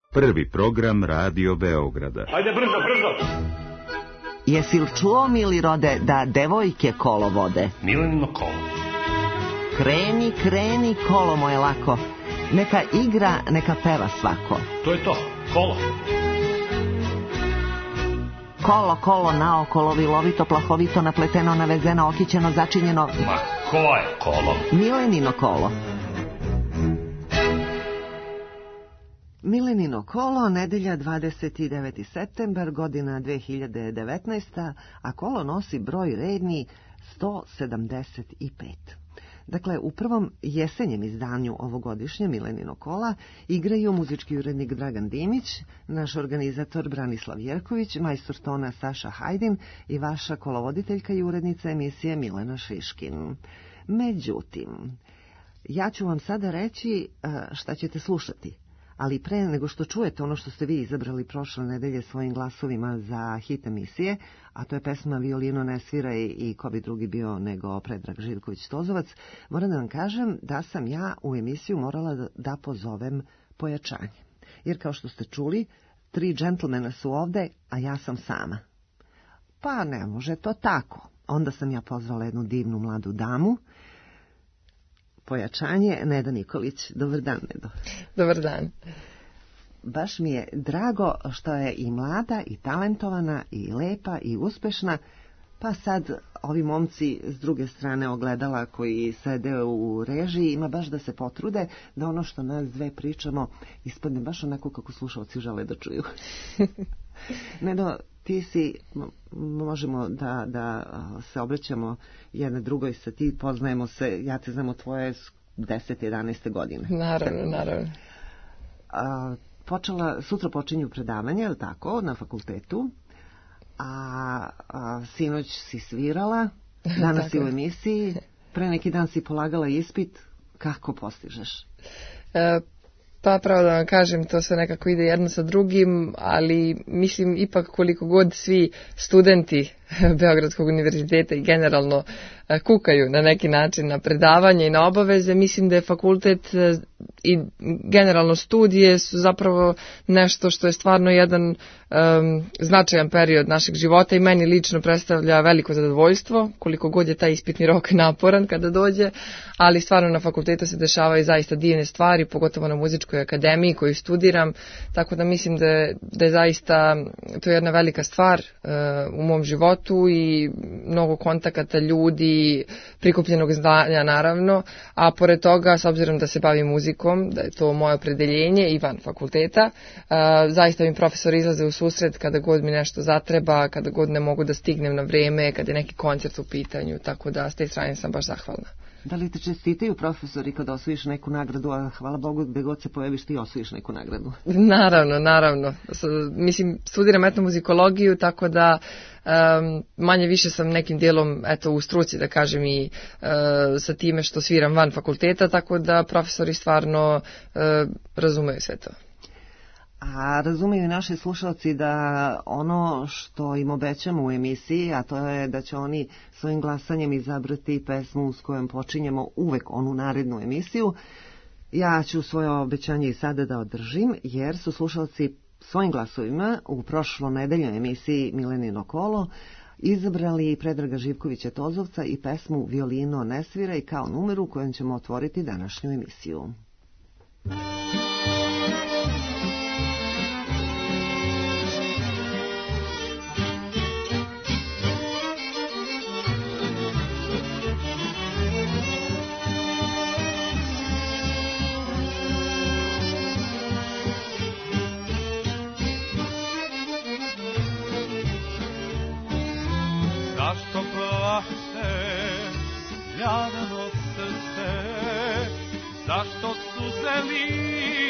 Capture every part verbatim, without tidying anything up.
Prvi program Radio Beograda. Ajde brzo, brzo! Jesi li čuo, mili rode, da devojke kolo vode? Milenino kolo. Kreni, kreni, kolo moje lako. Neka igra, neka peva svako. To je to, kolo. Kolo, kolo, naokolo, vilovito, plahovito, napleteno, navezeno, okićeno, začinjeno. Ma ko je kolo? Milenino kolo. Milenino kolo, nedelja dvadeset deveti septembar, godina dve hiljade devetnaesta, a kolo nosi broj redni sto sedamdeset pet. Dakle, u prvom jesenjem izdanju ovogodišnje Milenino kola igraju muzički urednik Dragan Dimić, naš organizator Branislav Jerković, majstor tona Saša Hajdin i vaša kolovoditeljka i urednica emisije Milena Šiškin. Međutim, ja ću vam sada reći šta ćete slušati. Ali pre nego što čujete ono što ste vi izabrali prošle nedelje svojim glasovima za hit emisije, a to je pesma Violino ne sviraj i ko bi drugi bio nego Predrag Živković-Tozovac, moram da vam kažem da sam ja u emisiju morala da, da pozovem pojačanje. Jer kao što ste čuli, tri džentlmena su ovde, a ja sam sama. Pa ne može to tako. Onda sam ja pozvala jednu divnu mladu damu, pojačanje, Neda Nikolić. Dobar dan, Nedo. Dobar dan. Baš mi je drago što je i mlada, i talentovana, i lepa, i uspešna, pa sad ovi momci s druge strane ogledala koji sede u režiji ima baš da se potrude da ono što nas dve pričamo ispadne baš onako kako slušalci žele da čuju. Nedo, ti si, možemo da, da se obraćamo jedna drugoj, sa ti poznajemo se, ja te znam od tvoje deset jedanaeste godine. Naravno, naravno. A, počela, sutra počinju predavanje, je li tako, na fakultetu, a, a sinoć si svirala, danas si u emisiji, pre neki dan si polagala ispit, kako postižeš? E, Pa pravo da vam kažem, to se nekako ide jedno sa drugim, ali mislim ipak koliko god svi studenti Beogradskog univerziteta i generalno kukaju na neki način na predavanje i na obaveze, mislim da je fakultet i generalno studije su zapravo nešto što je stvarno jedan um, značajan period našeg života i meni lično predstavlja veliko zadovoljstvo, koliko god je taj ispitni rok naporan kada dođe, ali stvarno na fakultetu se dešavaju zaista divne stvari, pogotovo na muzičkoj akademiji koju studiram, tako da mislim da je, da je zaista to je jedna velika stvar uh, u mom životu i mnogo kontakata ljudi, prikupljenog znanja naravno, a pored toga, s obzirom da se bavim muzikom, da je to moje opredeljenje i van fakulteta, zaista mi profesor izlaze u susret kada god mi nešto zatreba, kada god ne mogu da stignem na vreme, kada je neki koncert u pitanju, tako da s te strane sam baš zahvalna. Da li te čestitaju profesori kada osvojiš neku nagradu, a hvala Bogu gde god se pojaviš ti osvojiš neku nagradu? Naravno, naravno. Mislim, studiram etnomuzikologiju, tako da um, manje više sam nekim dijelom eto, u struci, da kažem, i uh, sa time što sviram van fakulteta, tako da profesori stvarno uh, razumeju sve to. A razumeju i naši slušalci da ono što im obećamo u emisiji, a to je da će oni svojim glasanjem izabrati pesmu s kojom počinjemo uvek onu narednu emisiju, ja ću svoje obećanje i sada da održim, jer su slušalci svojim glasovima u prošlo nedeljnoj emisiji Milenino kolo izabrali Predraga Živkovića-Tozovca i pesmu Violino ne sviraj kao numeru kojom ćemo otvoriti današnju emisiju. Zašto plače jadno srce, zašto suze lije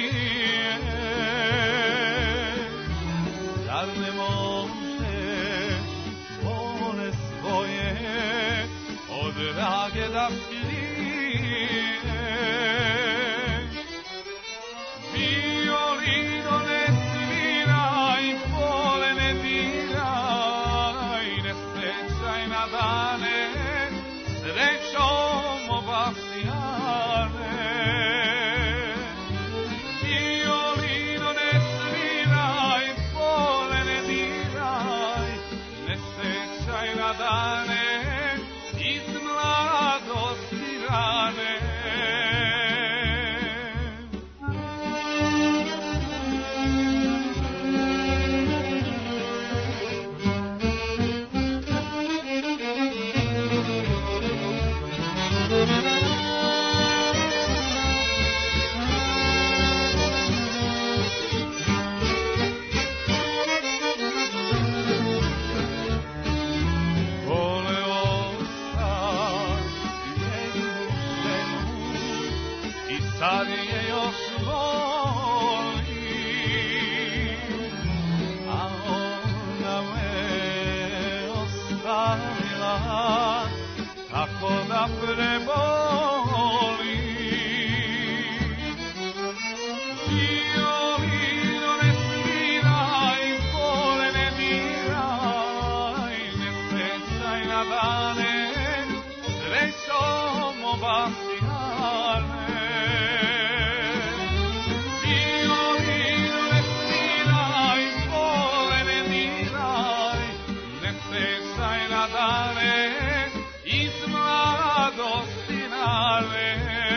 preboli. Violino ne sviraj, pole ne diraj, ne srećaj na dane, srećom obasjane. Violino ne sviraj, pole ne diraj, ne srećaj na dane, iz mladosti nane.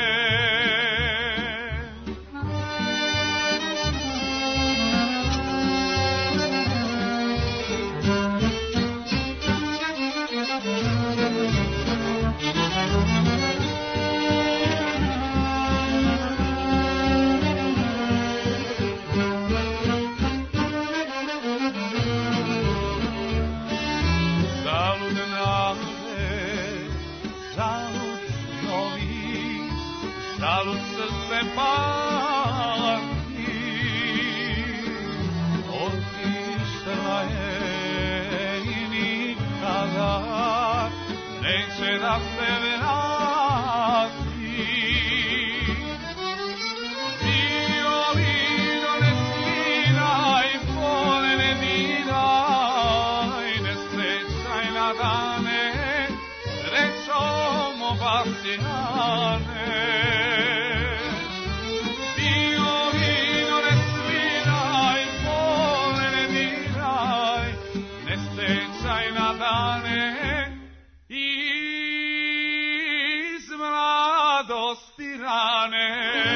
Zalud nade, zalud snovi, zalud srce pati. Otišla je i nikada neće da se vrati. Violino ne sviraj, pole ne diraj, ne srećaj na dane, srećom obasjane. Violino ne sviraj, pole ne diraj, ne srećaj na dane, iz mladosti rane.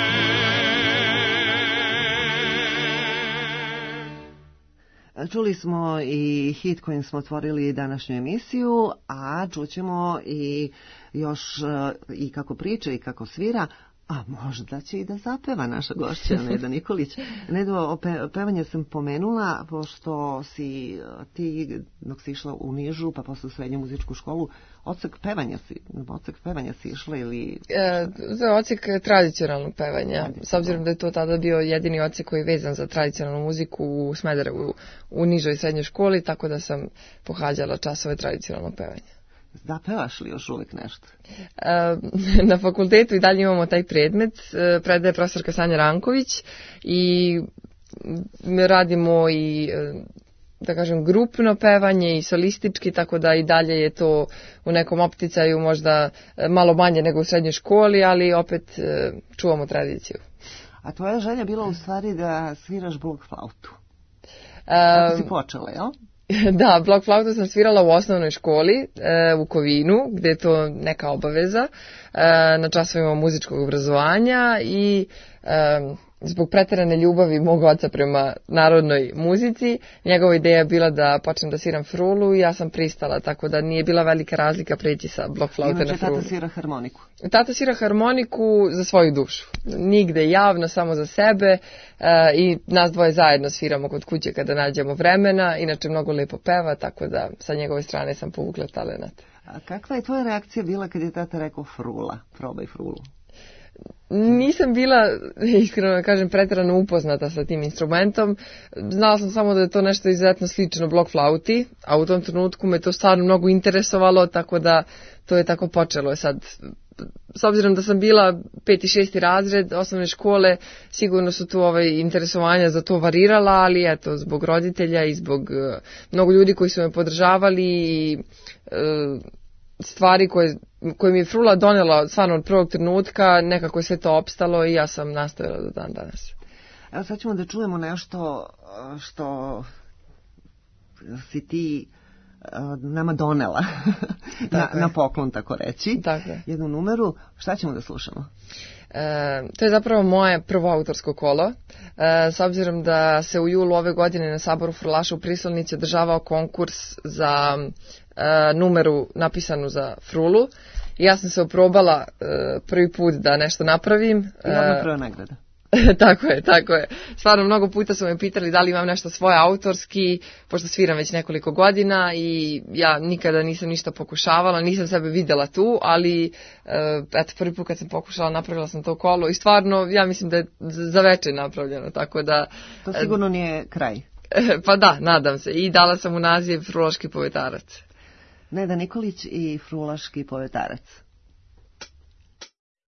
Čuli smo i hit kojim smo otvorili današnju emisiju, a čućemo i još e, i kako priča i kako svira, a možda će i da zapeva naša gošća Neda Nikolić. Nedo, pe, pevanje sam pomenula, pošto si e, ti, dok si išla u Nižu, pa posle u srednju muzičku školu, odsek pevanja si, odsek pevanja si išla ili... E, za odsek tradicionalnog pevanja, s obzirom da je to tada bio jedini odsek koji je vezan za tradicionalnu muziku u Smederevu, u nižoj srednjoj školi, tako da sam pohađala časove tradicionalnog pevanja. Da, pevaš li još uvijek nešto? E, na fakultetu i dalje imamo taj predmet, e, predaje profesorka Sanja Ranković i radimo i... E, da kažem, grupno pevanje i solistički, tako da i dalje je to u nekom opticaju možda malo manje nego u srednjoj školi, ali opet e, čuvamo tradiciju. A tvoja želja bila u stvari da sviraš blok flautu. E, Kako si počela, jel? Da, blok flautu sam svirala u osnovnoj školi e, u Kovinu, gde je to neka obaveza, e, na časovima muzičkog obrazovanja i... E, zbog preterane ljubavi mog oca prema narodnoj muzici, njegova ideja je bila da počnem da sviram frulu i ja sam pristala, tako da nije bila velika razlika preći sa blok flaute na frulu. Tata svira harmoniku? Tata svira harmoniku za svoju dušu. Nigde javno, samo za sebe e, i nas dvoje zajedno sviramo kod kuće kada nađemo vremena, inače mnogo lepo peva, tako da sa njegove strane sam povukla talenat. A kakva je tvoja reakcija bila kad je tata rekao frula, probaj frulu? Nisam bila, iskreno da kažem, preterano upoznata sa tim instrumentom. Znala sam samo da je to nešto izuzetno slično blok flauti, a u tom trenutku me to stvarno mnogo interesovalo, tako da to je tako počelo. Sad, s obzirom da sam bila peti, šesti razred osnovne škole, sigurno su tu ovaj interesovanja za to varirala, ali eto, zbog roditelja i zbog uh, mnogo ljudi koji su me podržavali i uh, stvari koje, koje mi je frula donela stvarno od prvog trenutka, nekako je sve to opstalo i ja sam nastavila do dan danas. Evo sad ćemo da čujemo nešto što si ti nama donela na, na poklon, tako reći. Dakle. Jednu numeru. Šta ćemo da slušamo? E, to je zapravo moje prvo autorsko kolo. E, s obzirom da se u julu ove godine na Saboru frulaša u Prisolnici održavao konkurs za e, numeru napisanu za frulu. I ja sam se oprobala e, prvi put da nešto napravim. I odmah prva nagrada. Tako je, tako je. Stvarno mnogo puta su me pitali da li imam nešto svoje autorski, pošto sviram već nekoliko godina i ja nikada nisam ništa pokušavala, nisam sebe videla tu, ali eto, prvi put kad sam pokušala napravila sam to kolo i stvarno ja mislim da je za veče napravljeno, tako da... To sigurno nije kraj. Pa da, nadam se. I dala sam mu naziv Frulaški povetarac. Neda Nikolić i Frulaški povetarac.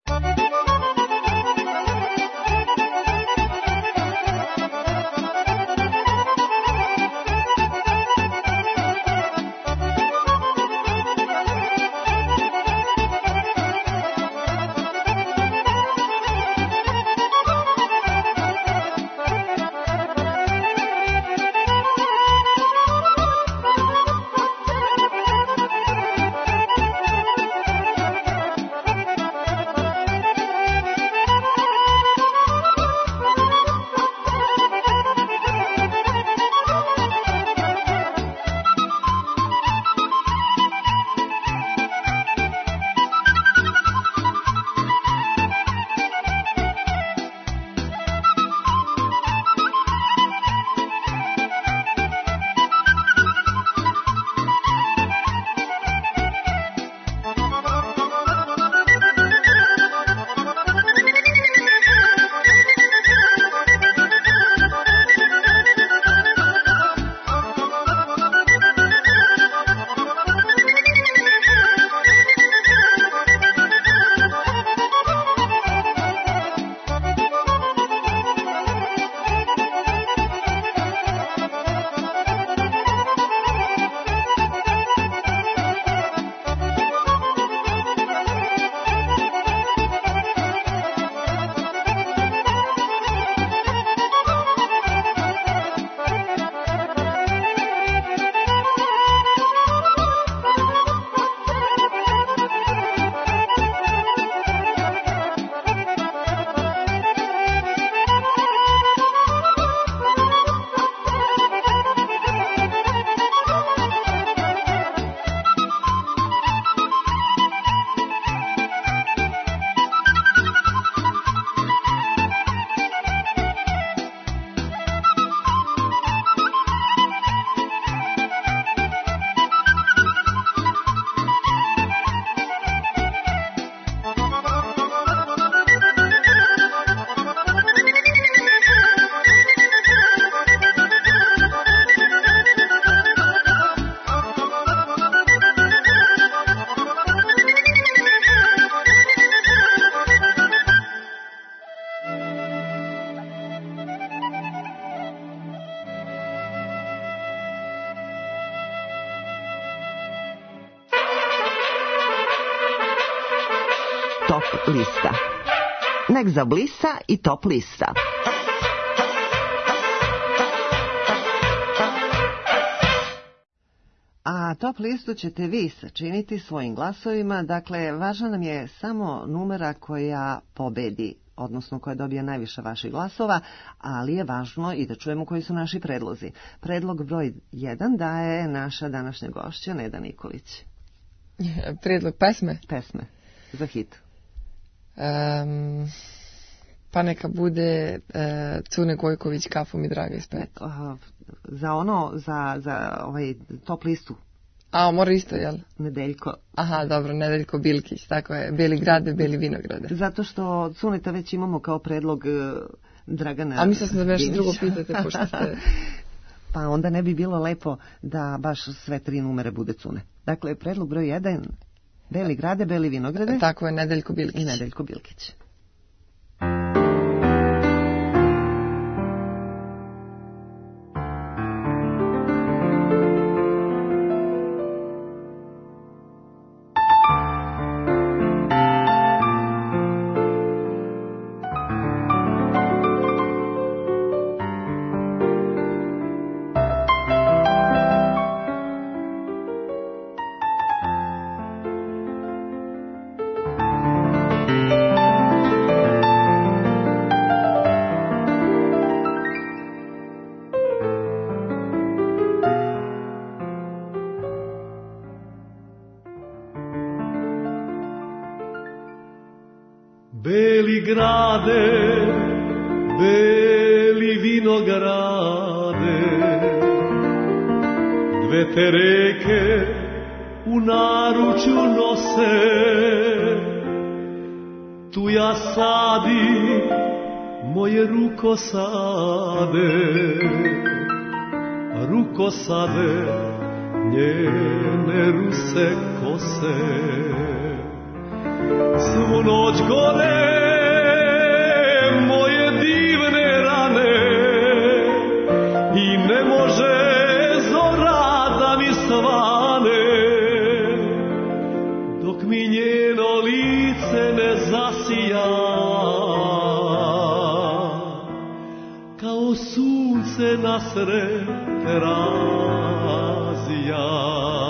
Top lista. Nek zablista i top lista. A top listu ćete vi sačiniti svojim glasovima. Dakle, važna nam je samo numera koja pobedi, odnosno koja dobija najviše vaših glasova, ali je važno i da čujemo koji su naši predlozi. Predlog broj jedan daje naša današnja gošća Neda Nikolić. Predlog pesme? Pesme, za hit. Um, pa neka bude uh, Cune Gojković, Kafu mi draga ispet. Uh, za ono, za, za ovaj top listu. A, mora isto, jel? Nedeljko. Aha, dobro, Nedeljko Bilkić, tako je. Beli grade, beli vinograde. Zato što Cuneta već imamo kao predlog uh, Dragana. A mislila sam da nešto drugo pitate, pošto ste... Pa onda ne bi bilo lepo da baš sve tri numere bude Cune. Dakle, predlog broj jedan, Beli grade, beli vinograde. Tako je, Nedeljko Bilkić. I Nedeljko Bilkić. Beli grade, beli vinograde, dve te reke u naručju nose, tu ja sadim moje rukosade, rukosade njene ruse kose. svu noć gore moje divne rane i ne može zora da mi svane dok mi njeno lice ne zasija kao sunce nasred terazija.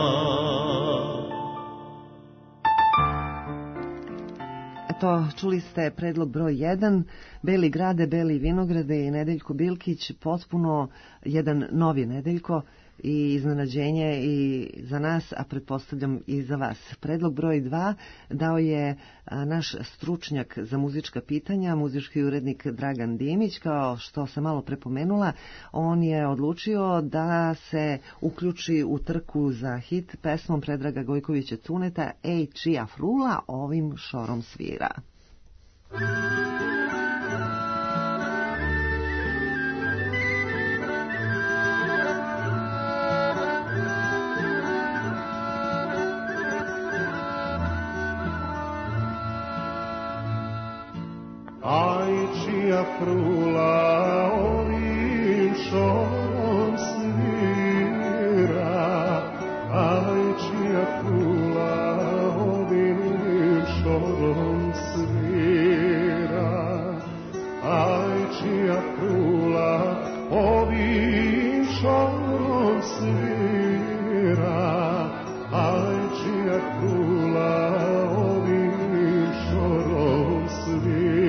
Eto, čuli ste predlog broj jedan, Beli grade, Beli vinograde i Nedeljko Bilkić, potpuno jedan novi Nedeljko i iznenađenje i za nas, a pretpostavljam i za vas. Predlog broj dva dao je naš stručnjak za muzička pitanja, muzički urednik Dragan Dimić. Kao što sam malo prepomenula, on je odlučio da se uključi u trku za hit pesmom Predraga Gojkovića Cuneta Ej, čija frula ovim šorom svira. Aj, čija frula ovim šorom svira, aj, čija frula ovim šorom svira, aj, čija frula ovim šorom svira, aj, čija frula ovim šorom svira.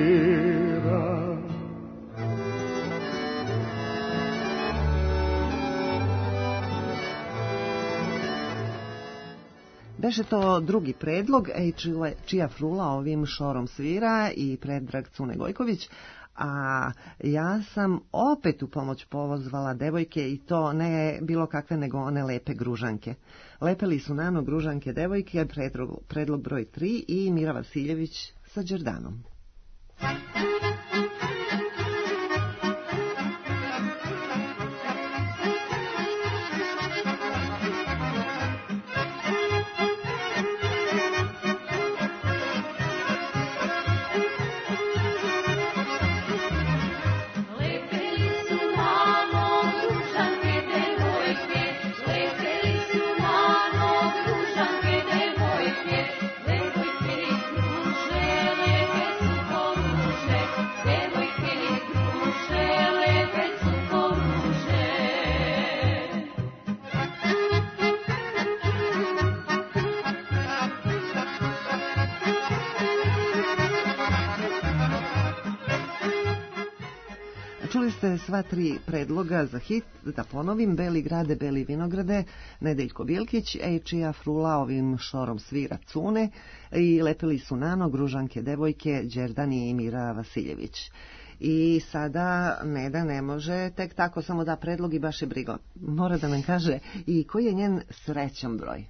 Beše to drugi predlog, Ej, čija frula ovim šorom svira i Predrag Cune Gojković, a ja sam opet u pomoć pozvala devojke i to ne bilo kakve nego one lepe Gružanke. Lepeli su nano Gružanke devojke, predlog, predlog broj tri i Mira Vasiljević sa Đerdanom. Čuli ste sva tri predloga za hit, da ponovim, Beli grade, Beli vinograde, Nedeljko Bilkić, Ej, čija frula ovim šorom svira Cune i Lepeli su nano Gružanke devojke, Đerdani i Mira Vasiljević. I sada Neda ne može tek tako samo da predlog i baš je brigo. Mora da nam kaže i koji je njen srećan broj.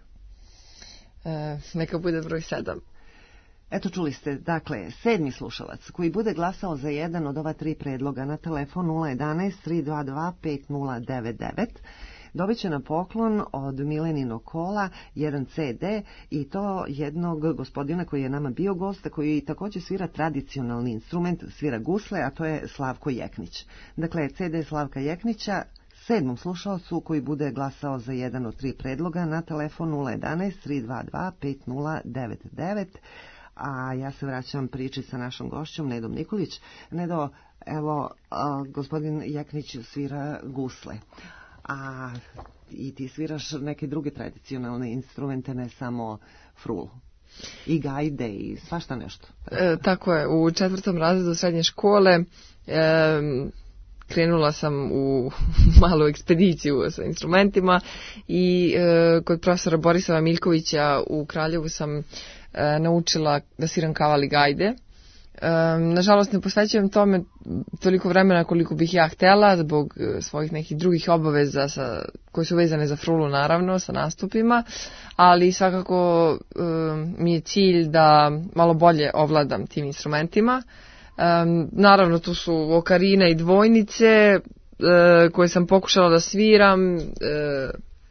E, neka bude broj sedam. Eto, čuli ste, dakle, sedmi slušalac koji bude glasao za jedan od ova tri predloga na telefon nula jedanaest tri dva dva pet nula devet devet dobit će na poklon od Mileninog kola jedan ce de i to jednog gospodina koji je nama bio gost, koji također svira tradicionalni instrument, svira gusle, a to je Slavko Jeknić. Dakle, ce de Slavka Jeknića sedmom slušalcu koji bude glasao za jedan od tri predloga na telefon nula jedanaest tri dva dva pet nula devet devet. A ja se vraćam priči sa našom gošćom Nedom Nikolić. Nedo, evo, a, gospodin Jeknić svira gusle, a i ti sviraš neke druge tradicionalne instrumente, ne samo frulu. I gajde i svašta nešto. E, tako je, u četvrtom razredu srednje škole e, krenula sam u malu ekspediciju sa instrumentima i e, kod profesora Borisova Miljkovića u Kraljevu sam e, naučila da sviram kaval i gajde. E, nažalost ne posvećujem tome toliko vremena koliko bih ja htjela zbog svojih nekih drugih obaveza sa, koje su vezane za frulu, naravno, sa nastupima, ali svakako e, mi je cilj da malo bolje ovladam tim instrumentima. Um, naravno tu su okarina i dvojnice uh, koje sam pokušala da sviram, uh,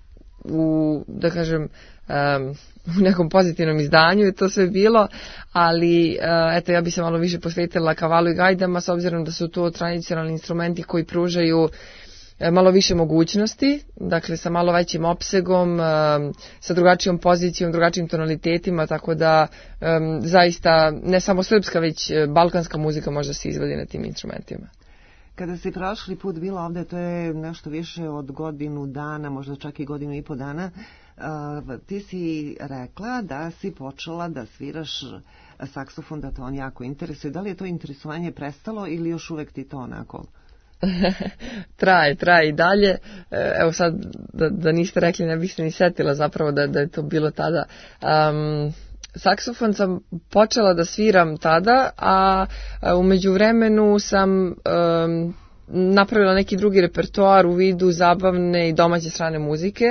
u, da kažem, um, u nekom pozitivnom izdanju je to sve bilo, ali uh, eto, ja bi se malo više posvetila kavalu i gajdama, s obzirom da su to tradicionalni instrumenti koji pružaju malo više mogućnosti, dakle sa malo većim opsegom, sa drugačijom pozicijom, drugačijim tonalitetima, tako da um, zaista ne samo srpska, već balkanska muzika može se izvodi na tim instrumentima. Kada si prošli put bila ovde, to je nešto više od godinu dana, možda čak i godinu i po dana, uh, ti si rekla da si počela da sviraš saksofon, da te on jako interesuje. Da li je to interesovanje prestalo ili još uvek ti to onako? traje, traje i dalje. Evo sad, da, da niste rekli, ne bih se ni setila zapravo da, da je to bilo tada. Um, saksofon sam počela da sviram tada, a, a u međuvremenu sam um, napravila neki drugi repertoar u vidu zabavne i domaće strane muzike,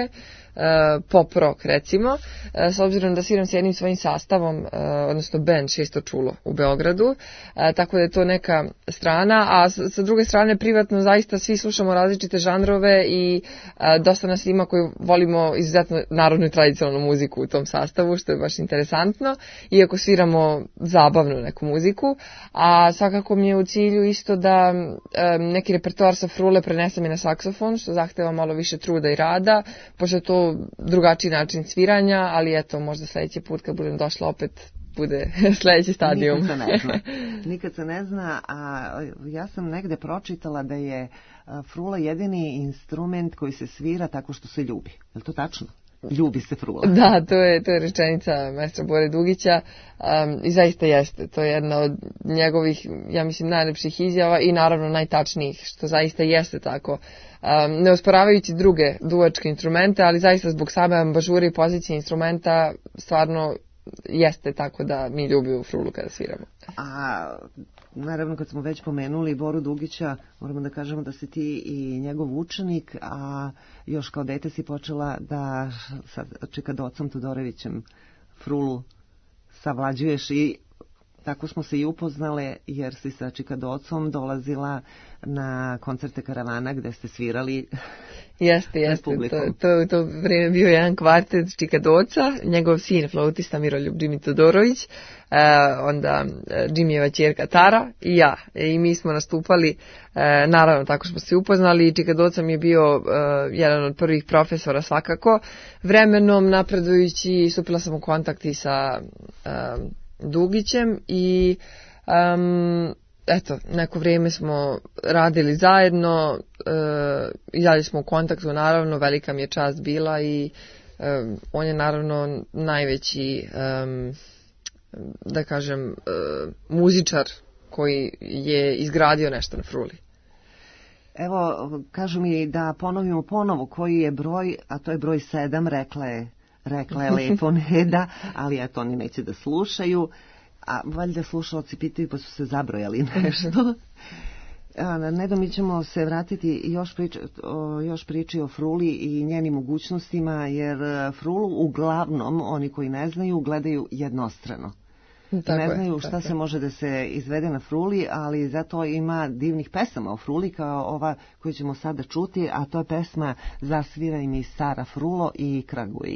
uh, pop rock recimo, uh, s obzirom da sviram s jednim svojim sastavom, uh, odnosno band Šesto čulo u Beogradu, uh, tako da je to neka strana, a s, sa druge strane privatno zaista svi slušamo različite žanrove i uh, dosta nas ima koji volimo izuzetno narodnu i tradicionalnu muziku u tom sastavu, što je baš interesantno, iako sviramo zabavnu neku muziku, a svakako mi je u cilju isto da um, neki repertoar sa frule prenesem i na saksofon, što zahteva malo više truda i rada, pošto je to drugačiji način sviranja, ali eto, možda sljedeći put kad budem došla opet bude sljedeći stadijum. Nikad se ne zna. Nikad se ne zna, a ja sam negde pročitala da je frula jedini instrument koji se svira tako što se ljubi. Je li to tačno? Ljubi se frula. Da, to je, to je rečenica maestra Bore Dugića um, i zaista jeste. To je jedna od njegovih, ja mislim, najlepših izjava i naravno najtačnijih, što zaista jeste tako. Um, ne osporavajući druge duvačke instrumente, ali zaista zbog same ambažure i pozicije instrumenta stvarno jeste tako da mi ljubimo frulu kada sviramo. A naravno kad smo već pomenuli Boru Dugića, moramo da kažemo da si ti i njegov učenik, a još kao dete si počela da sa Čikadocom Todorovićem frulu savlađuješ i tako smo se i upoznale, jer si sa Čikadocom dolazila na koncerte Karavana gde ste svirali. Jeste, jeste. To, to, to vrijeme bio jedan kvartet Čikadoca, njegov sin, flautista Miroljub Džimi Todorović, uh, onda uh, Džimijeva ćerka Tara i ja. I mi smo nastupali, uh, naravno tako smo se upoznali. Čikadoca mi je bio uh, jedan od prvih profesora svakako. Vremenom napredujući stupila sam u kontakt i sa uh, Dugićem i um, eto, neko vrijeme smo radili zajedno, uh, i dalje smo u kontaktu, naravno, velika mi je čast bila i um, on je naravno najveći, um, da kažem, uh, muzičar koji je izgradio nešto na fruli. Evo, kažu mi da ponovimo ponovo koji je broj, a to je broj sedam, rekla je rekla je lepo Neda, ali ja to oni neće da slušaju, a valjda slušalci pitaju pa su se zabrojali nešto. Nedo, mi ćemo se vratiti i još, prič, o, još priči o fruli i njenim mogućnostima, jer frulu uglavnom oni koji ne znaju gledaju jednostrano. Tako ne znaju je, šta se je. Može da se izvede na fruli, ali zato ima divnih pesama o fruli kao ova koju ćemo sada čuti, a to je pesma Zasviraj mi stara frulo i Kraguji.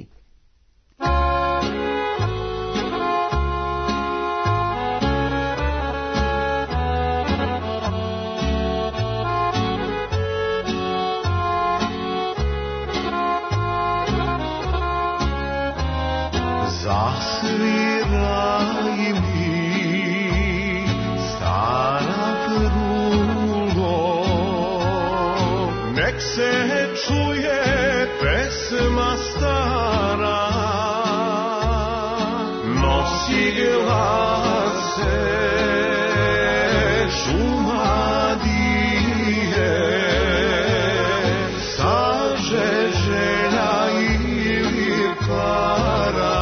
Zasviraj mi stara frulo, nek se čuje pesma stara, nosi glase šumadije, saže žena i para.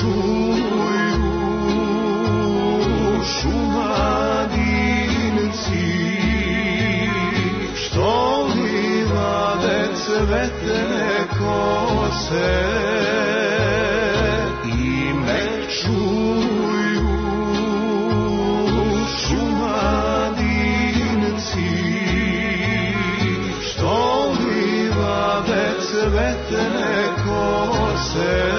čuju šumadinci, što li vade cvetne kose i me čuju šumadinci, što li vade cvetne kose.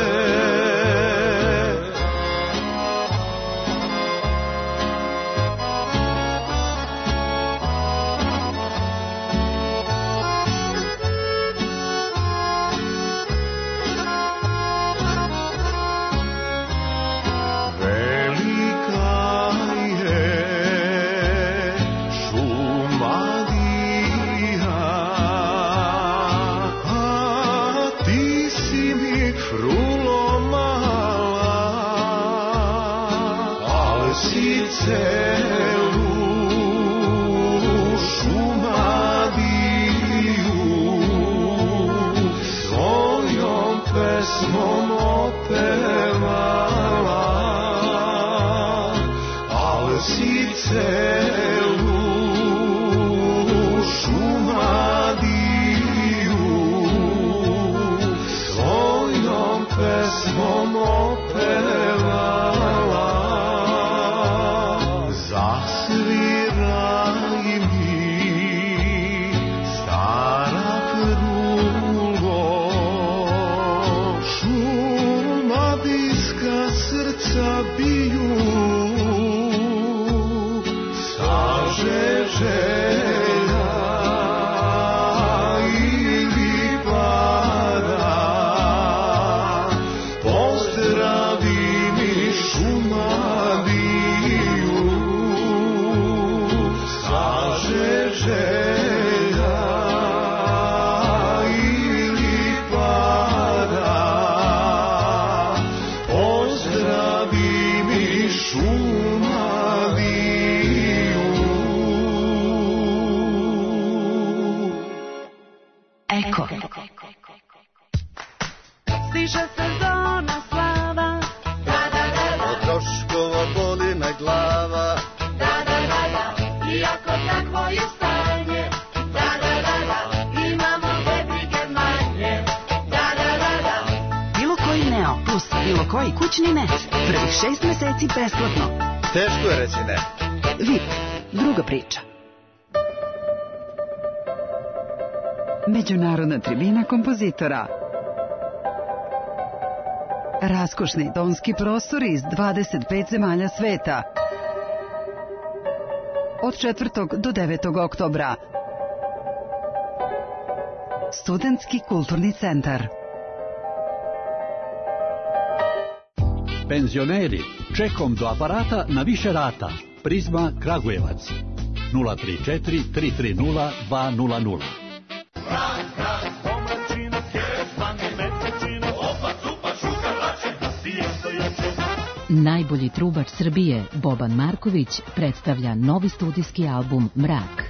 Teško je reći ne. V I P, druga priča. Međunarodna tribina kompozitora. Raskošni tonski prostori iz dvadeset pet zemalja sveta. Od četvrtog do devetog oktobra. Studentski kulturni centar. Penzioneri, čekom do aparata na više rata. Prizma Kragujevac. nula tri četiri tri tri nula dva nula nula. Najbolji trubač Srbije, Boban Marković, predstavlja novi studijski album Mrak.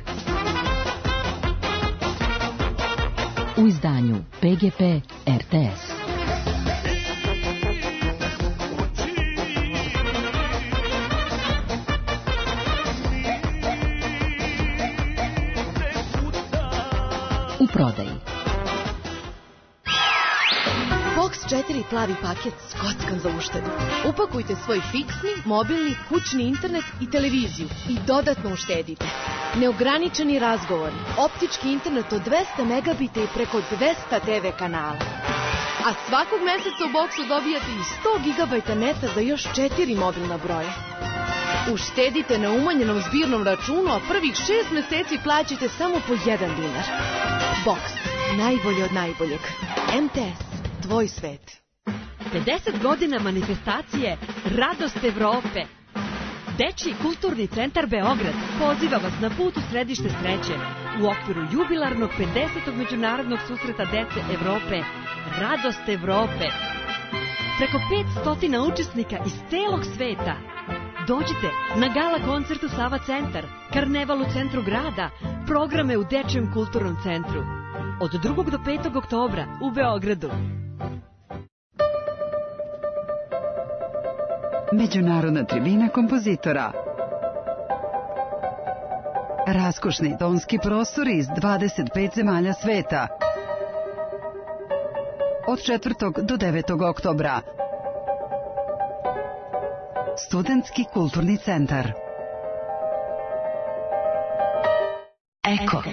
U izdanju P G P R T S. U prodaji. Box četiri plavi paket s kockan za uštedu. Upakujte svoj fiksni, mobilni, kućni internet i televiziju i dodatno uštedite. Neograničeni razgovori, optički internet od dvesta megabita i preko dvesta te ve kanala. A svakog meseca u Boxu dobijate i sto gigabajta neta za još četiri mobilna broja. Uštedite na umanjenom zbirnom računu, a prvih šest meseci plaćate samo po jedan dinar. Box. Najbolje od najboljeg. M T S. Tvoj svet. pedeset godina manifestacije Radost Evrope. Dečiji kulturni centar Beograd poziva vas na put u središte sreće u okviru jubilarnog pedesetog međunarodnog susreta dece Evrope Radost Evrope. Preko petsto učesnika iz celog sveta. Dođite na gala koncertu Sava centar, karneval u centru grada, programe u Dečijem kulturnom centru. Od drugog do petog oktobra u Beogradu. Međunarodna tribina kompozitora. Raskošni tonski prostori iz dvadeset pet zemalja sveta. Od četvrtog do devetog oktobra. Studentski kulturni centar. Eko.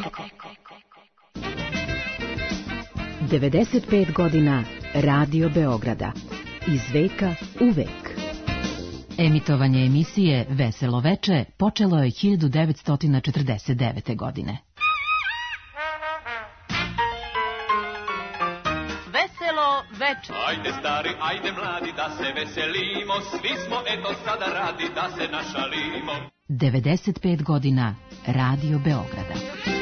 devedeset pet godina Radio Beograda. Iz veka u vek. Emitovanje emisije Veselo veče počelo je hiljadu devetsto četrdeset devete. godine. Veselo veče. Ajde stari, ajde mladi, da se veselimo, svi smo eto sada radi, da se našalimo. devedeset pet godina Radio Beograda.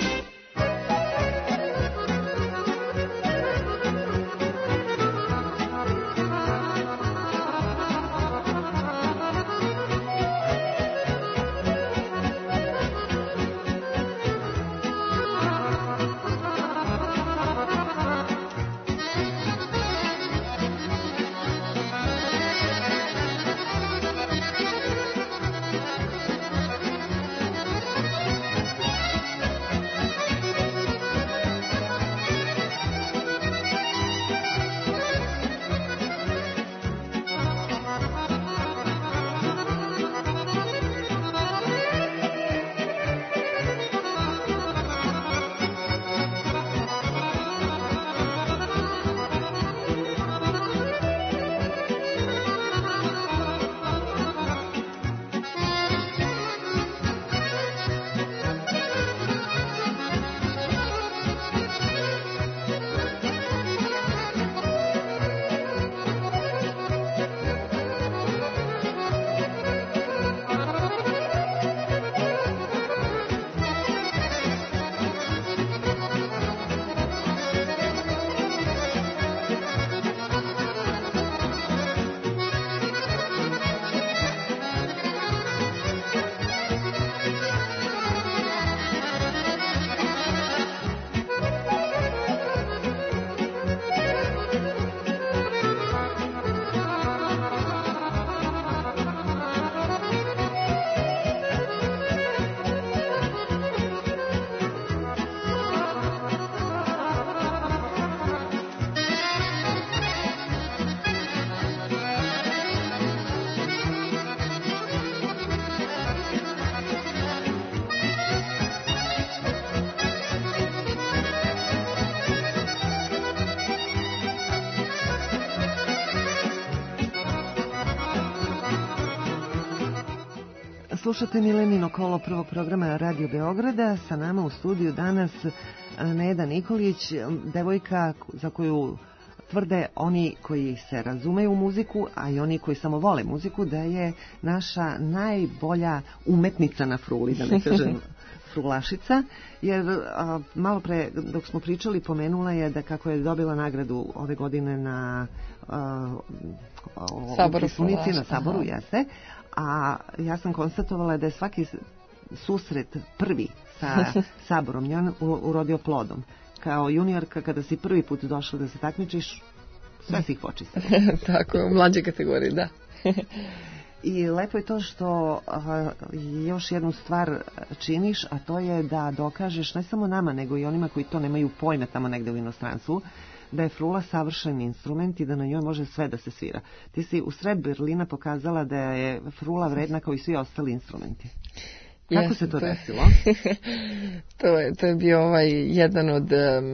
Slušate Milenino kolo prvog programa Radio Beograda. Sa nama u studiju danas Neda Nikolić, devojka za koju tvrde oni koji se razumeju u muziku, a i oni koji samo vole muziku, da je naša najbolja umetnica na fruli, da ne kažem frulašica, jer a, malo pre dok smo pričali pomenula je da kako je dobila nagradu ove godine na a, o, Saboru Sunici, na Saboru, jeste, a ja sam konstatovala da je svaki susret prvi sa Saborom njen urodio plodom. Kao juniorka, kada si prvi put došla da se takmičiš, sve si ih počistila. Tako, u mlađe kategoriji, da. I lepo je to što a, još jednu stvar činiš, a to je da dokažeš ne samo nama, nego i onima koji to nemaju pojma tamo negde u inostranstvu, da je frula savršen instrument i da na njoj može sve da se svira. Ti si u sred Berlina pokazala da je frula vredna kao i svi ostali instrumenti. Kako Jasne, se to, to desilo? to, je, to je bio ovaj jedan od, um,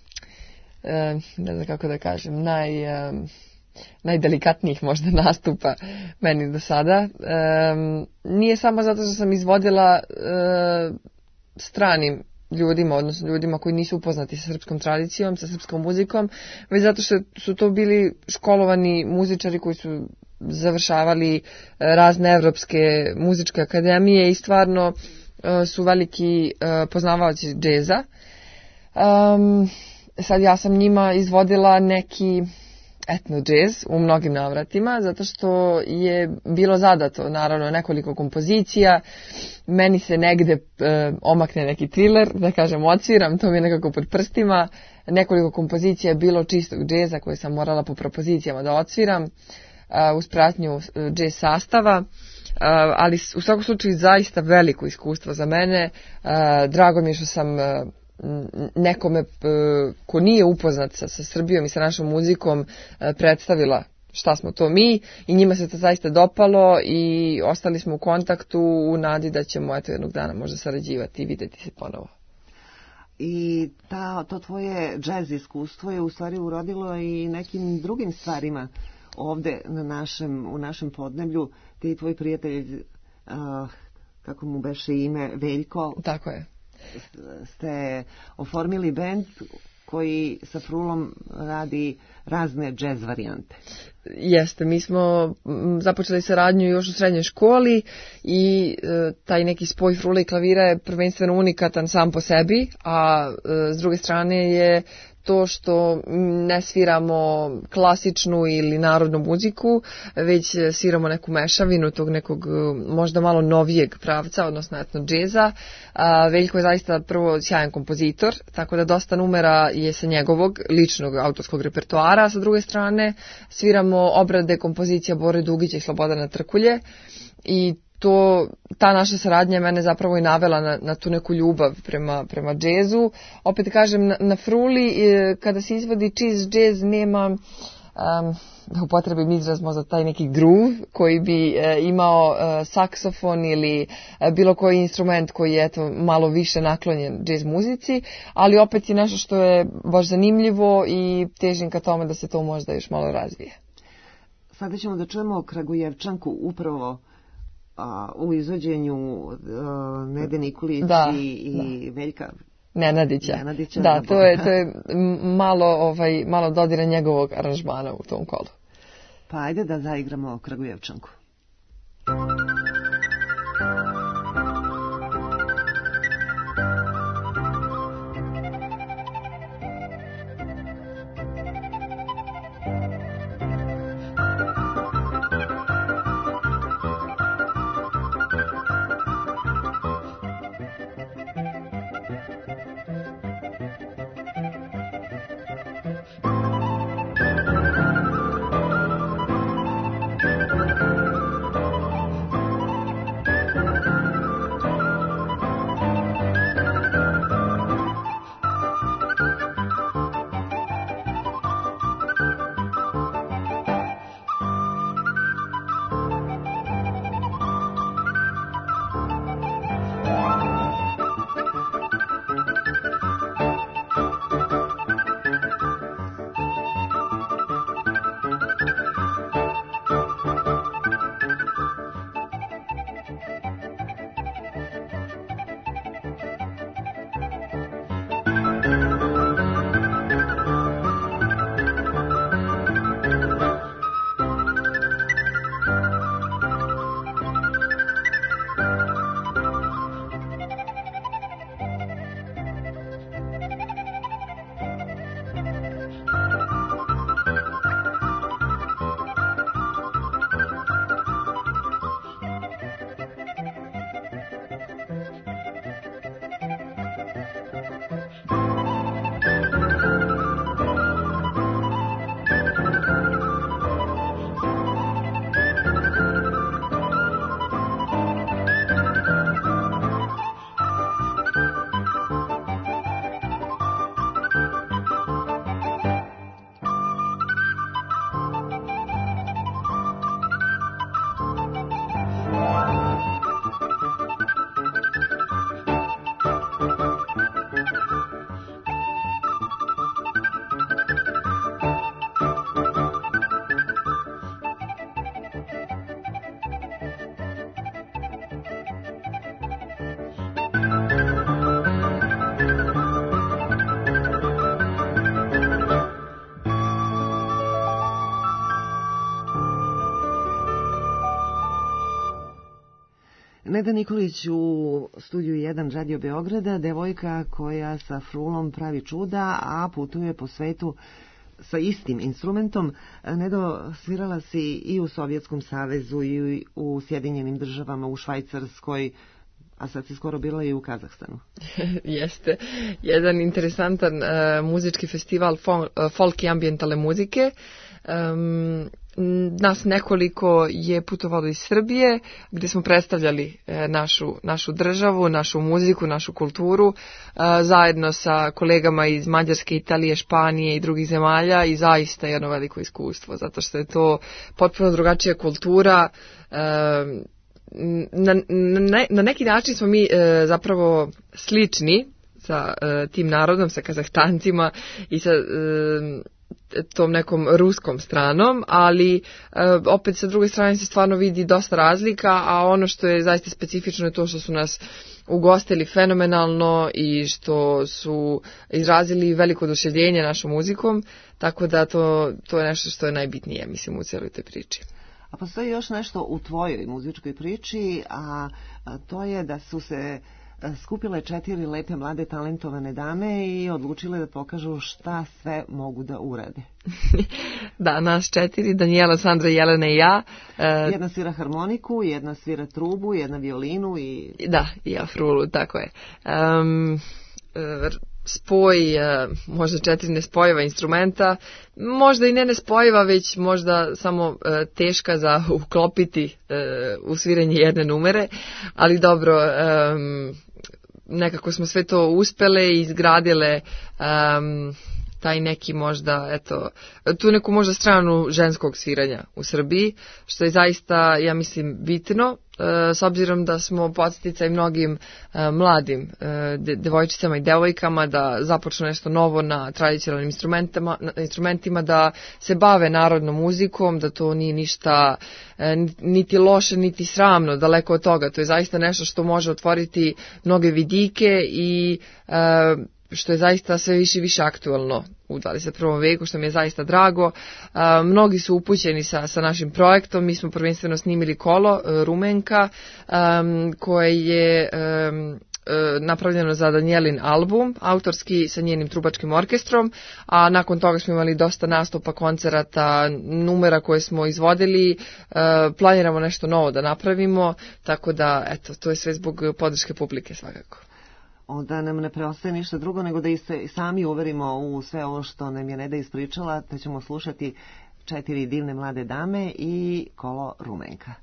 um, ne znam kako da kažem, naj... Um, najdelikatnijih možda nastupa meni do sada. Um, nije samo zato što sam izvodila uh, stranim ljudima, odnosno ljudima koji nisu upoznati sa srpskom tradicijom, sa srpskom muzikom, već zato što su to bili školovani muzičari koji su završavali razne evropske muzičke akademije i stvarno uh, su veliki uh, poznavaoci džeza. Um, sad ja sam njima izvodila neki etno džez u mnogim navratima, zato što je bilo zadato naravno nekoliko kompozicija, meni se negde e, omakne neki thriller, da kažem odsviram, to mi je nekako pod prstima, nekoliko kompozicija je bilo čistog džeza koje sam morala po propozicijama da odsviram, uz pratnju jazz sastava. Ali u svakom slučaju zaista veliko iskustvo za mene. Drago mi je što sam nekome ko nije upoznat sa, sa Srbijom i sa našom muzikom predstavila šta smo to mi i njima se to zaista dopalo i ostali smo u kontaktu u nadi da ćemo eto jednog dana možda sarađivati i videti se ponovo. I ta, to tvoje džez iskustvo je u stvari urodilo i nekim drugim stvarima ovde na našem, u našem podneblju. Ti i tvoj prijatelj, uh, kako mu beše ime, Veljko. Tako je. Ste oformili bend koji sa Frulom radi razne džez varijante. Jeste, mi smo započeli saradnju još u srednjoj školi i e, taj neki spoj frule i klavira je prvenstveno unikatan sam po sebi, a e, s druge strane je to što ne sviramo klasičnu ili narodnu muziku, već sviramo neku mešavinu tog nekog možda malo novijeg pravca, odnosno etno džeza. Veljko je zaista prvo sjajan kompozitor, tako da dosta numera je sa njegovog ličnog autorskog repertoara, a sa druge strane sviramo obrade kompozicija Bore Dugića i Slobodana Trkulje i to, ta naša saradnja je mene zapravo i navela na, na tu neku ljubav prema, prema džezu. Opet kažem, na, na fruli kada se izvodi cheese džez nema, um, da upotrebim izraz možda taj neki groove koji bi e, imao e, saksofon ili e, bilo koji instrument koji je eto, malo više naklonjen džez muzici, ali opet je nešto što je baš zanimljivo i težim ka tome da se to možda još malo razvije. Sada ćemo da čujemo Kragujevčanku upravo a, u izvođenju a, Nede Nikolić da, i, i da. Veljka Nenadića. Nenadića. Da, to je, to je malo, ovaj, malo dodira njegovog aranžmana u tom kolu. Pa ajde da zaigramo Kragujevčanku. Neda Nikolić u studiju jedan Radio Beograda, devojka koja sa Frulom pravi čuda, a putuje po svetu sa istim instrumentom. Nedo, svirala si i u Sovjetskom savezu i u Sjedinjenim državama, u Švajcarskoj, a sad si skoro bila i u Kazahstanu. Jeste. Jedan interesantan uh, muzički festival fol, uh, folk i ambientale muzike. Um, nas nekoliko je putovalo iz Srbije, gdje smo predstavljali našu, našu državu, našu muziku, našu kulturu, zajedno sa kolegama iz Mađarske, Italije, Španije i drugih zemalja, i zaista jedno veliko iskustvo, zato što je to potpuno drugačija kultura. Na, na, na neki način smo mi zapravo slični sa tim narodom, sa Kazahstancima i sa tom nekom ruskom stranom, ali e, opet sa druge strane se stvarno vidi dosta razlika, a ono što je zaista specifično je to što su nas ugostili fenomenalno i što su izrazili veliko oduševljenje našom muzikom, tako da to, to je nešto što je najbitnije, mislim, u cijeloj toj priči. A postoji još nešto u tvojoj muzičkoj priči, a, a to je da su se skupile četiri lepe mlade talentovane dame i odlučile da pokažu šta sve mogu da urade. Da, nas četiri, Danijela, Sandra, Jelena i ja. Jedna svira harmoniku, jedna svira trubu, jedna violinu i... Da, i ja frulu, tako je. Um, spoj, možda četiri nespojiva instrumenta, možda i ne nespojiva, već možda samo teška za uklopiti u sviranje jedne numere, ali dobro, nekako smo sve to uspele i izgradile taj neki možda, eto, tu neku možda stranu ženskog sviranja u Srbiji, što je zaista, ja mislim, bitno, s obzirom da smo podsticaj mnogim mladim devojčicama i devojkama da započnu nešto novo na tradicionalnim instrumentima, instrumentima, da se bave narodnom muzikom, da to nije ništa niti loše, niti sramno, daleko od toga. To je zaista nešto što može otvoriti mnoge vidike i što je zaista sve više i više aktualno u dvadeset prvom veku, što mi je zaista drago. A, mnogi su upućeni sa, sa našim projektom. Mi smo prvenstveno snimili Kolo, Rumenka, um, koje je um, napravljeno za Danijelin album, autorski sa njenim trubačkim orkestrom, a nakon toga smo imali dosta nastupa, koncerata, numera koje smo izvodili, planiramo nešto novo da napravimo, tako da, eto, to je sve zbog podrške publike svakako. Onda nam ne preostaje ništa drugo nego da i se sami uverimo u sve ovo što nam je Neda ispričala, te ćemo slušati četiri divne mlade dame i Kolo Rumenka.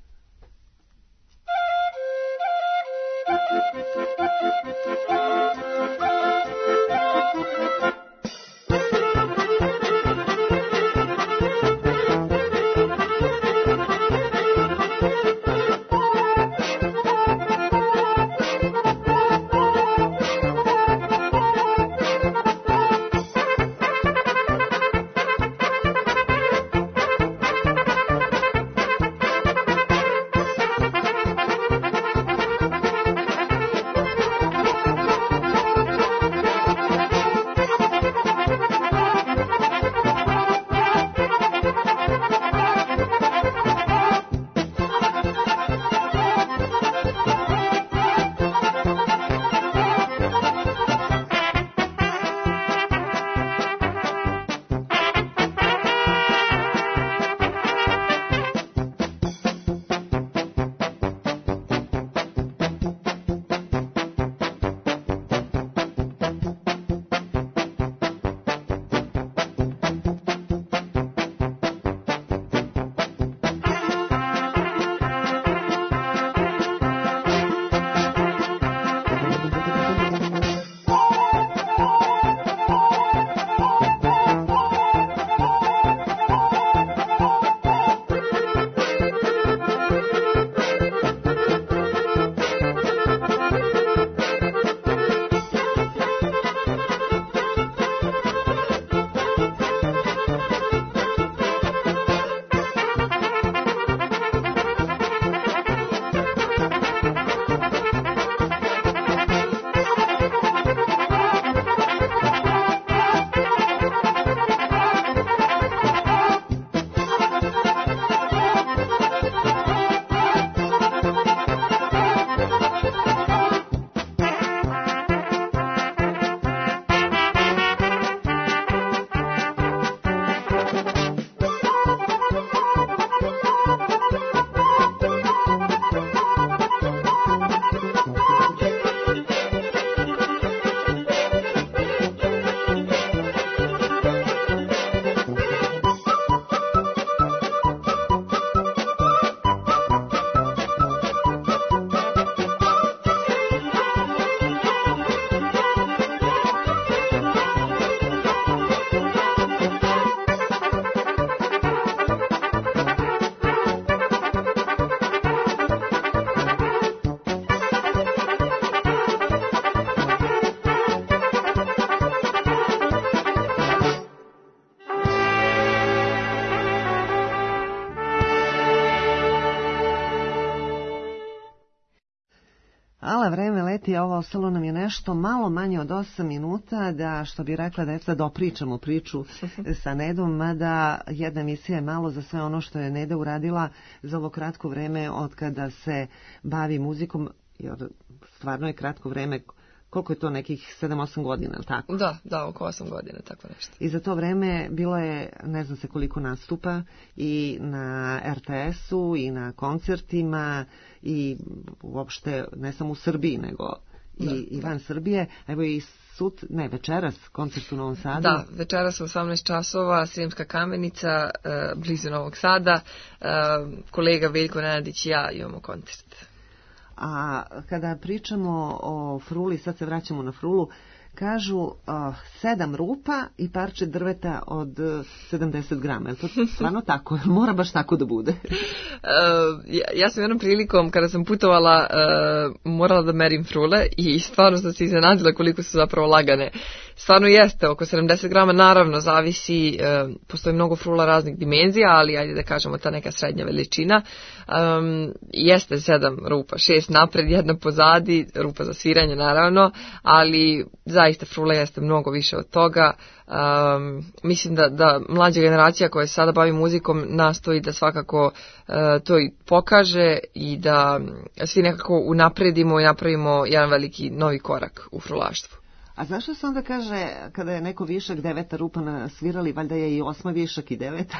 Ala vreme leti, a ovo ostalo nam je nešto malo manje od osam minuta, da što bi rekla deca dopričamo priču sa Nedom, mada jedna emisija je malo za sve ono što je Neda uradila za ovo kratko vreme od kada se bavi muzikom, jer stvarno je kratko vreme. Koliko je to, nekih sedam osam godina, ili tako? Da, da, oko osam godina, tako nešto. I za to vreme bilo je, ne znam se koliko nastupa, i na er te esu, i na koncertima, i uopšte ne samo u Srbiji, nego i, i van Srbije. Evo i sut, ne, večeras, koncert u Novom Sadu. Da, večeras u osamnaest časova, Sremska Kamenica, blizu Novog Sada, kolega Veljko Nenadić i ja imamo koncert. A kada pričamo o fruli, sad se vraćamo na frulu, kažu uh, sedam rupa i parče drveta od uh, sedamdeset grama. Je to stvarno tako? Mora baš tako da bude? uh, ja, ja sam jednom prilikom, kada sam putovala, uh, morala da merim frule i stvarno sam se iznenadila koliko su zapravo lagane. Stvarno jeste, oko sedamdeset grama, naravno, zavisi, uh, postoji mnogo frula raznih dimenzija, ali ajde da kažemo ta neka srednja veličina. Um, jeste sedam rupa, šest napred, jedna pozadi, rupa za sviranje naravno, ali zaista frula jeste mnogo više od toga. Um, mislim da, da mlađa generacija koja se sada bavi muzikom nastoji da svakako uh, to i pokaže i da svi nekako unapredimo i napravimo jedan veliki novi korak u frulaštvu. A zašto se onda kaže, kada je neko višak deveta rupa nasvirali, valjda je i osma višak i deveta?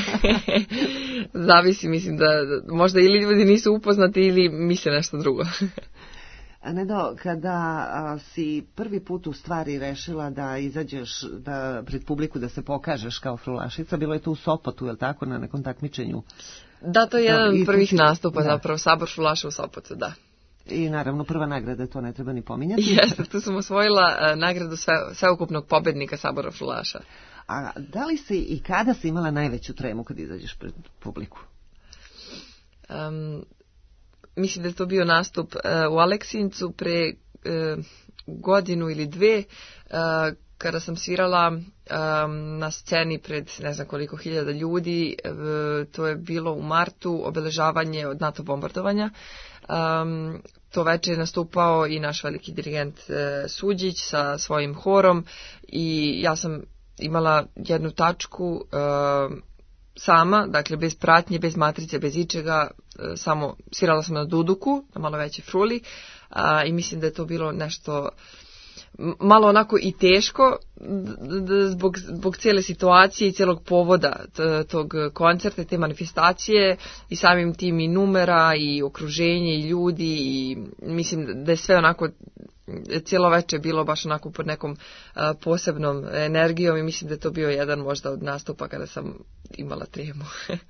Zavisi, mislim da možda ili ljudi nisu upoznati ili misle nešto drugo. Nedo, kada a, si prvi put u stvari rešila da izađeš da, pred publiku, da se pokažeš kao frulašica, bilo je to u Sopotu, je li tako, na nekom takmičenju? Da, to je jedan od prvih nastupa, da. Zapravo, Sabor frulaša u Sopotu, da. I naravno prva nagrada, to ne treba ni pominjati. Jeste, tu sam osvojila uh, nagradu sve, sveukupnog pobednika Sabora frulaša. A da li si i kada si imala najveću tremu kad izađeš pred publiku? Um, mislim da je to bio nastup uh, u Aleksincu pre uh, godinu ili dve, uh, kada sam svirala um, na sceni pred ne znam koliko hiljada ljudi. Uh, to je bilo u martu, obeležavanje od NATO bombardovanja. Um, to večer je nastupao i naš veliki dirigent uh, Suđić sa svojim horom i ja sam imala jednu tačku uh, sama, dakle bez pratnje, bez matrice, bez ičega, uh, samo svirala sam na duduku, na malo veće fruli, uh, i mislim da je to bilo nešto malo onako i teško zbog, zbog cijele situacije i cijelog povoda tog koncerta, te manifestacije i samim tim i numera i okruženje i ljudi i mislim da je sve onako cijelo večer bilo baš onako pod nekom uh, posebnom energijom i mislim da je to bio jedan možda od nastupa kada sam imala tremu.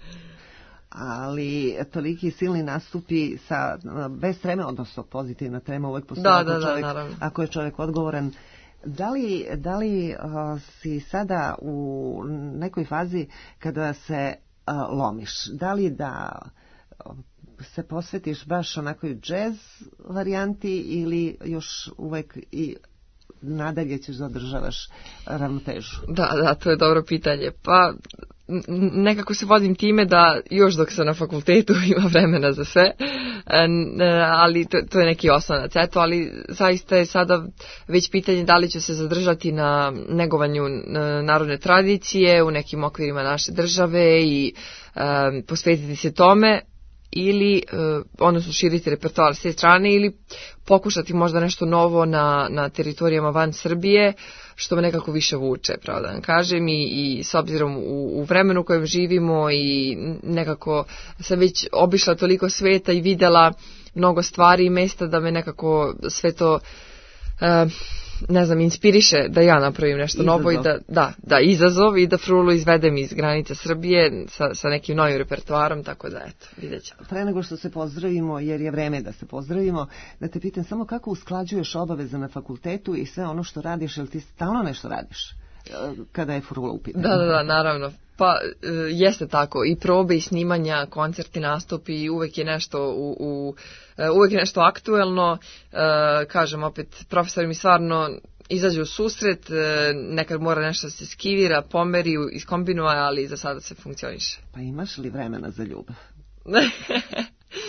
Ali toliki silni nastupi sa, bez treme, odnosno pozitivna trema uvek postoji, da, ako, da, čovjek, da, ako je čovjek odgovoran. Da li, da li uh, si sada u nekoj fazi kada se uh, lomiš? Da li da uh, se posvetiš baš onakoj džez varijanti ili još uvek i nadalje ćeš zadržavaš ravnotežu? Da, da, to je dobro pitanje. Pa nekako se vodim time da još dok sam na fakultetu ima vremena za sve, ali to, to je neki osnovac. Eto, ali zaista je sada već pitanje da li ću se zadržati na negovanju narodne tradicije u nekim okvirima naše države i um, posvetiti se tome ili uh, odnosno širiti repertoar s te strane ili pokušati možda nešto novo na, na teritorijama van Srbije, što me nekako više vuče, pravo da vam kažem, i, i s obzirom u, u vremenu u kojem živimo i nekako sam već obišla toliko sveta i videla mnogo stvari i mesta da me nekako sve to uh, ne znam, inspiriše da ja napravim nešto izazov. novo i da, da, da izazov i da frulu izvedem iz granica Srbije sa, sa nekim novim repertoarom, tako da eto, vidjet ćemo. Pre nego što se pozdravimo, jer je vreme da se pozdravimo, da te pitam samo kako usklađuješ obaveze na fakultetu i sve ono što radiš, jel ti stalno nešto radiš kada je frula u pitanju? Da, da, da, naravno. Pa e, jeste tako, i probe i snimanja, koncerti, nastupi, i uvek je nešto u, u uvek je nešto aktuelno. E, kažem opet, profesori mi stvarno izađu u susret, e, nekad mora nešto se skivira, pomeri, iskombinuje, ali za sada se funkcioniše. Pa imaš li vremena za ljubav?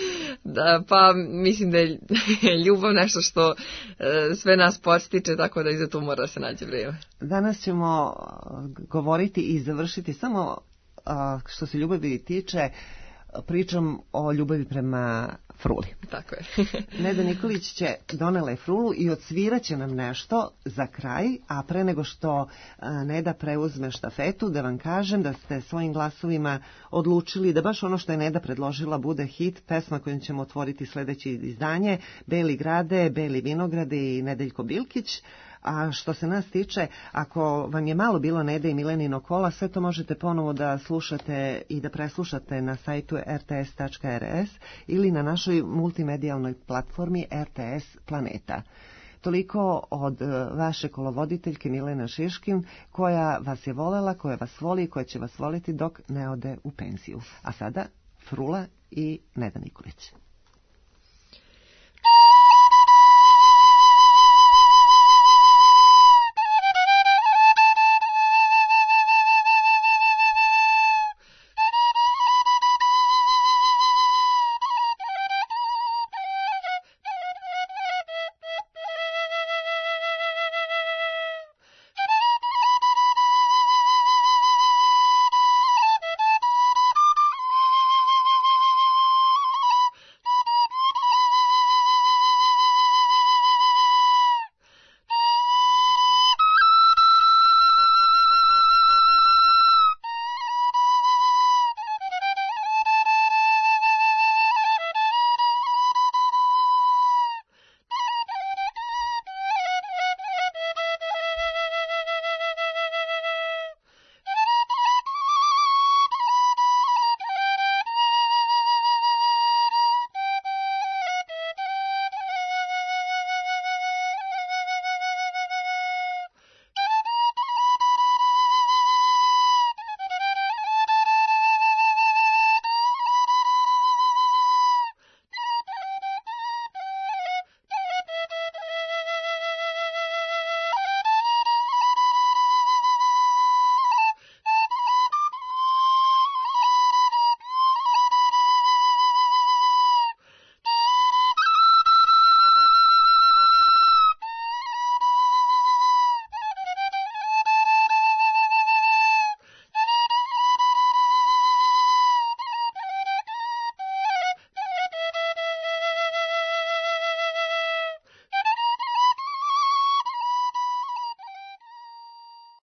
Da, pa mislim da je ljubav nešto što e, sve nas podstiče, tako da i za to mora se naći vrijeme. Danas ćemo govoriti i završiti samo što se ljubavi tiče pričam o ljubavi prema fruli. Tako je. Neda Nikolić će donela je frulu i odsvirat će nam nešto za kraj, a pre nego što Neda preuzme štafetu, da vam kažem da ste svojim glasovima odlučili da baš ono što je Neda predložila bude hit, pesma kojom ćemo otvoriti sljedeće izdanje, Beli grade, Beli vinograde i Nedeljko Bilkić. A što se nas tiče, ako vam je malo bilo Nede i Milenino kola, sve to možete ponovo da slušate i da preslušate na sajtu r t s tačka r s ili na našoj multimedijalnoj platformi R T S Planeta. Toliko od vaše kolovoditeljke Milena Šiškin, koja vas je volela, koja vas voli i koja će vas voliti dok ne ode u penziju. A sada Frula i Neda Nikolić.